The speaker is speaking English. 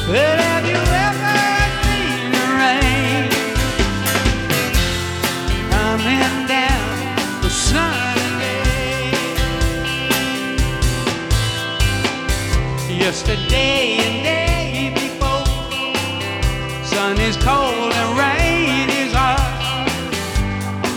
Well, have you ever seen the rain coming down the sunny day? Yesterday and day before, sun is cold and rain.